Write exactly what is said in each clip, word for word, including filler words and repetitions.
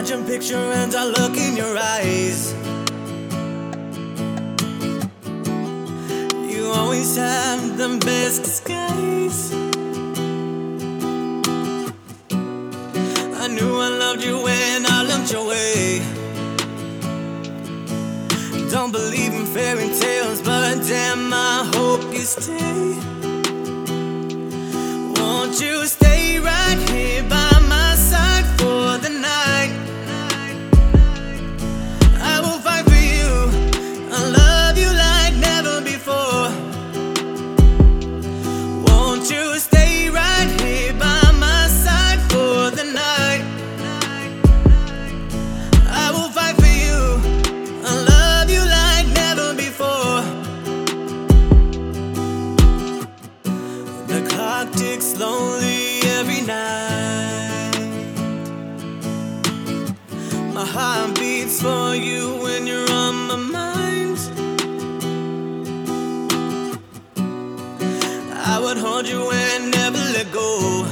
Imagine, picture, and I look in your eyes. You always have the best disguise. I knew I loved you when I looked your way. Don't believe in fairy tales, but damn, I hope you stay. Won't you stay right here by my side for the night? I will fight for you, I'll love you like never before. Won't you stay right here by my side for the night? I will fight for you, I'll love you like never before. The clock ticks slowly every night. My heart beats for you when you're on my mind. I would hold you and never let go.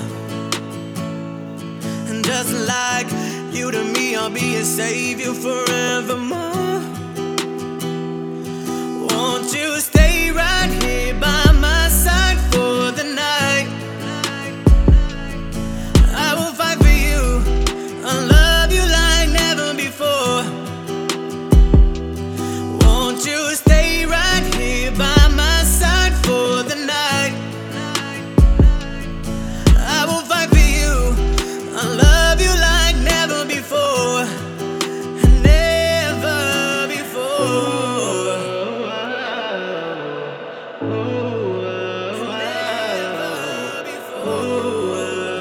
And just like you to me, I'll be a savior forevermore. Won't you stay right here by my side for the night? I will fight for you, I'll love you like never before. Won't you stay right here by my side for the night? I will fight for you, I'll love you like never before. Never before. Never before.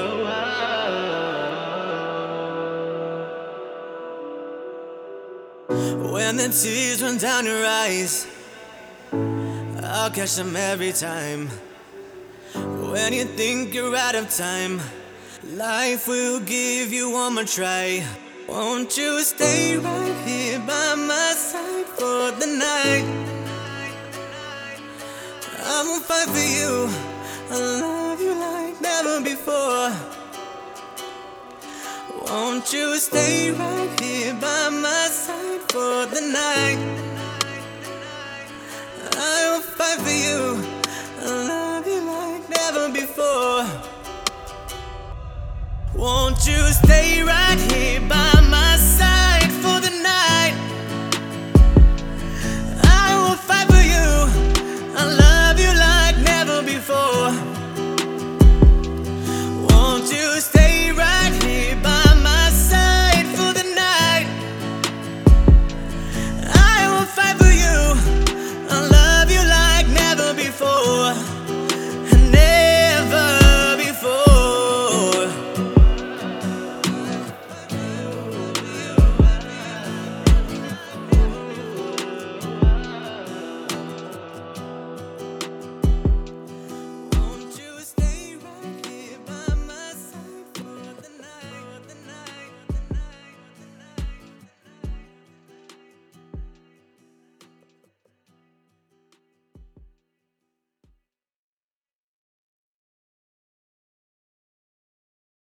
When the tears run down your eyes, I'll catch them every time. When you think you're out of time, life will give you one more try. Won't you stay right here by my side for the night? I will fight for you, I'll love you like never before. Won't you stay right here by my side for the night? I will fight for you, I'll love you like never before. Won't you stay right here by